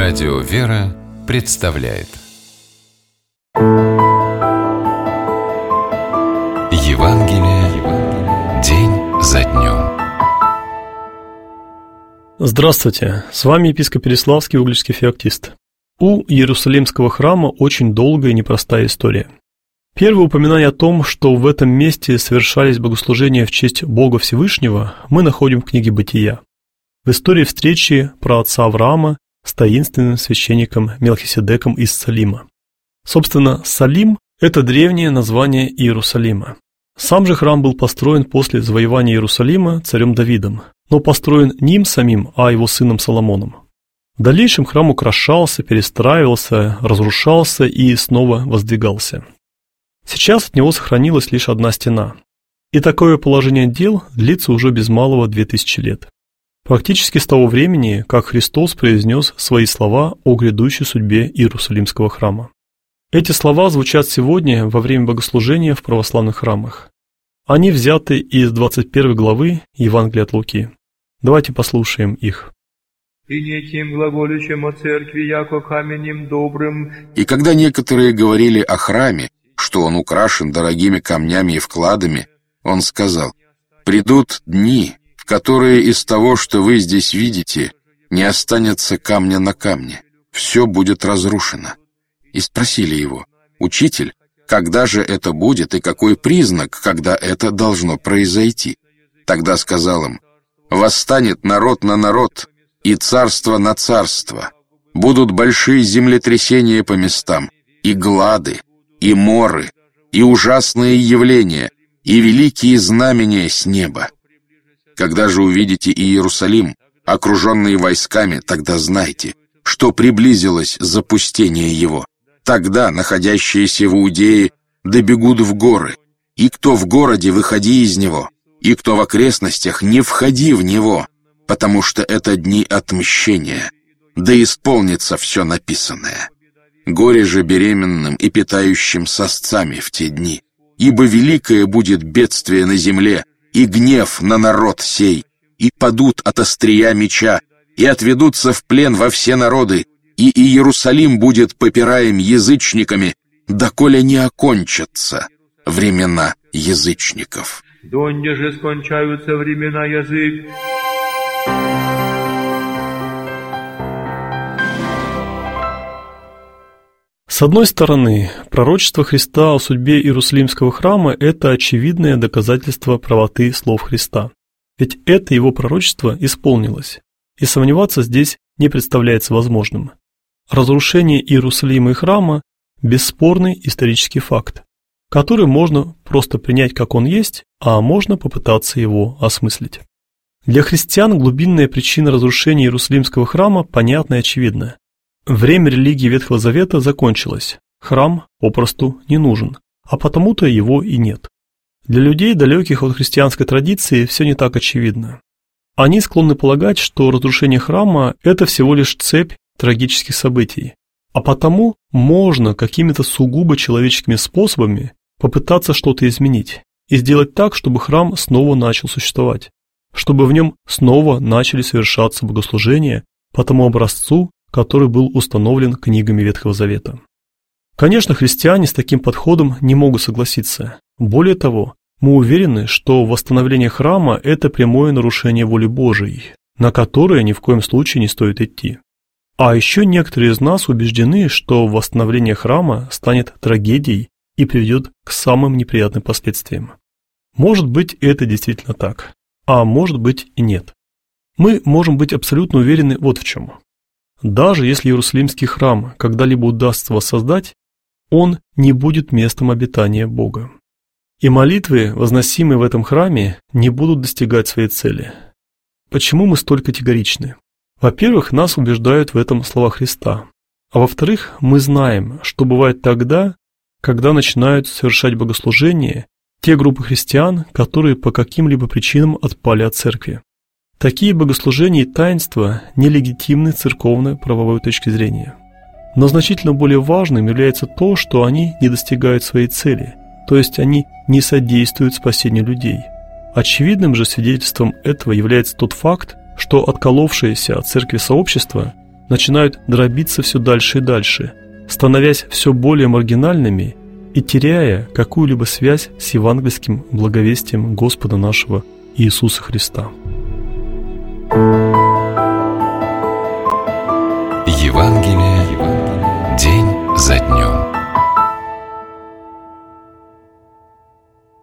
Радио «Вера» представляет Евангелие день за днем. Здравствуйте, с вами епископ Переславский, угличский феоктист. У Иерусалимского храма очень долгая и непростая история. Первое упоминание о том, что в этом месте совершались богослужения в честь Бога Всевышнего, мы находим в книге «Бытия». В истории встречи праотца Авраама с таинственным священником Мелхиседеком из Салима. Собственно, Салим – это древнее название Иерусалима. Сам же храм был построен после завоевания Иерусалима царем Давидом, но построен не им самим, а его сыном Соломоном. В дальнейшем храм украшался, перестраивался, разрушался и снова воздвигался. Сейчас от него сохранилась лишь одна стена. И такое положение дел длится уже без малого 2000 лет. Практически с того времени, как Христос произнес свои слова о грядущей судьбе Иерусалимского храма. Эти слова звучат сегодня во время богослужения в православных храмах. Они взяты из 21 главы Евангелия от Луки. Давайте послушаем их. «И неким глаголючим о церкви, яко каменем добрым». И когда некоторые говорили о храме, что он украшен дорогими камнями и вкладами, он сказал: «Придут дни, в которые из того, что вы здесь видите, не останется камня на камне, все будет разрушено». И спросили его: «Учитель, когда же это будет и какой признак, когда это должно произойти?» Тогда сказал им: «Восстанет народ на народ, и царство на царство. Будут большие землетрясения по местам, и глады, и моры, и ужасные явления, и великие знамения с неба. Когда же увидите Иерусалим, окруженный войсками, тогда знайте, что приблизилось запустение его. Тогда находящиеся в Иудее добегут в горы, и кто в городе, выходи из него, и кто в окрестностях, не входи в него, потому что это дни отмщения, да исполнится все написанное. Горе же беременным и питающим сосцами в те дни, ибо великое будет бедствие на земле, и гнев на народ сей, и падут от острия меча, и отведутся в плен во все народы, и Иерусалим будет попираем язычниками, доколе не окончатся времена язычников». «Донде же скончаются времена язык». С одной стороны, пророчество Христа о судьбе Иерусалимского храма – это очевидное доказательство правоты слов Христа. Ведь это его пророчество исполнилось, и сомневаться здесь не представляется возможным. Разрушение Иерусалима и храма – бесспорный исторический факт, который можно просто принять как он есть, а можно попытаться его осмыслить. Для христиан глубинная причина разрушения Иерусалимского храма понятна и очевидна. Время религии Ветхого Завета закончилось, храм попросту не нужен, а потому-то его и нет. Для людей, далеких от христианской традиции, все не так очевидно. Они склонны полагать, что разрушение храма – это всего лишь цепь трагических событий, а потому можно какими-то сугубо человеческими способами попытаться что-то изменить и сделать так, чтобы храм снова начал существовать, чтобы в нем снова начали совершаться богослужения по тому образцу, который был установлен книгами Ветхого Завета. Конечно, христиане с таким подходом не могут согласиться. Более того, мы уверены, что восстановление храма – это прямое нарушение воли Божией, на которое ни в коем случае не стоит идти. А еще некоторые из нас убеждены, что восстановление храма станет трагедией и приведет к самым неприятным последствиям. Может быть, это действительно так, а может быть и нет. Мы можем быть абсолютно уверены вот в чем. Даже если Иерусалимский храм когда-либо удастся воссоздать, он не будет местом обитания Бога. И молитвы, возносимые в этом храме, не будут достигать своей цели. Почему мы столь категоричны? Во-первых, нас убеждают в этом слова Христа. А во-вторых, мы знаем, что бывает тогда, когда начинают совершать богослужения те группы христиан, которые по каким-либо причинам отпали от церкви. Такие богослужения и таинства нелегитимны с церковно-правовой точки зрения. Но значительно более важным является то, что они не достигают своей цели, то есть они не содействуют спасению людей. Очевидным же свидетельством этого является тот факт, что отколовшееся от церкви сообщество начинают дробиться все дальше и дальше, становясь все более маргинальными и теряя какую-либо связь с евангельским благовестием Господа нашего Иисуса Христа.